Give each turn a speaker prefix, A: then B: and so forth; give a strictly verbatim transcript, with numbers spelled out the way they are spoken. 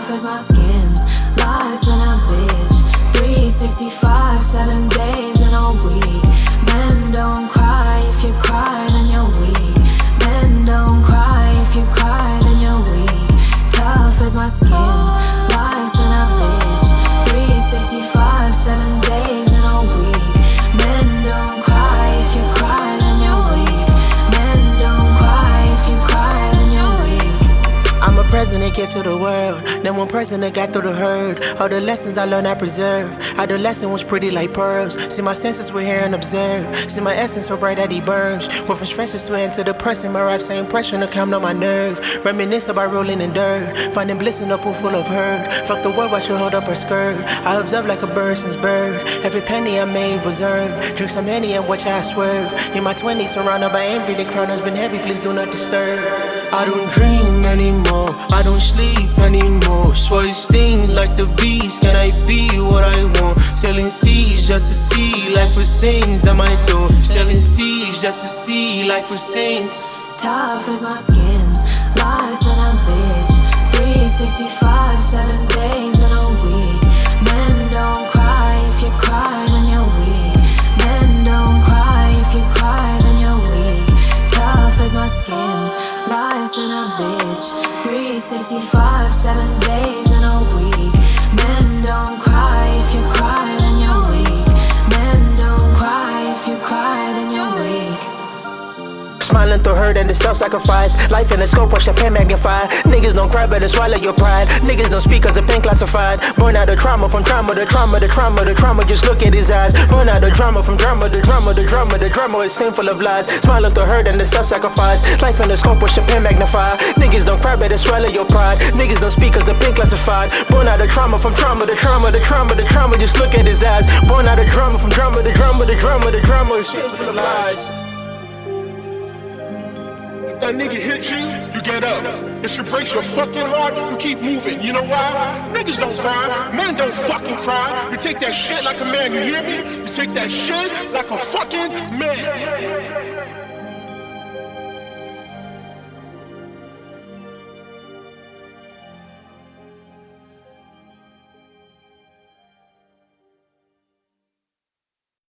A: tough as my skin. Life's been a bitch. three sixty-five, seven days in a week. Men don't cry, if you cry then you're weak. Men don't cry, if you cry then you're weak. Tough as my skin. Life's been a bitch. three sixty-five, seven days in a week. Men don't cry, if you cry then you're weak. Men don't cry, if you cry then you're weak.
B: I'm a president, gift to the world. Then one president got through the herd. All the lessons I learned I preserve. Adolescent was pretty like pearls. See my senses were here and observe. See my essence so bright that he burns. Went from stresses to antidepressant. My rap say impression to calm down my nerves. Reminisce about rolling in dirt. Finding bliss in a pool full of hurt. Fuck the world, I should hold up her skirt. I observe like a bird since birth. Every penny I made was earned. Drink some Henny and watch how I swerve. In my twenties surrounded by envy. The crown has been heavy, please do not disturb. I don't dream anymore, I don't sleep anymore. Sweat sting like the beast, can I be what I want? Selling seeds just to see life with sins at my door. Selling seeds just to see life with saints.
A: Tough as my skin, life's been a bitch. three sixty-five, seven days in a week. Men don't cry, if you cry then you're weak. Men don't cry, if you cry then you're weak. Tough as my skin, life's been a bitch. three sixty-five, seven days in a week. Men don't cry, if you cry then you're weak. Men don't cry, if you cry then you're weak.
B: Smiling through hurt and the self-sacrifice. Life in the scope, watch your pen magnify. Niggas don't cry, better swallow your pride. Niggas don't speak cause the pen classified. Born out of trauma, from trauma to trauma, the trauma, the trauma, just look at his eyes. Born out of drama, from drama to drama, the drama, the drama is sinful of lies. Smiling through hurt and the self-sacrifice. Life in the scope, watch your pen magnify. Niggas don't cry, better swallow your pride. Niggas don't speak cause the pen classified. Born out of trauma, from trauma to trauma, the trauma, the trauma, just look at his eyes. Born out of drama, from drama to drama, the drama, the drama is sinful of lies.
C: That nigga hit you, you get up. If it breaks your fucking heart, you keep moving. You know why? Niggas don't cry. Men don't fucking cry. You take that shit like a man, you hear me? You take that shit like a fucking man.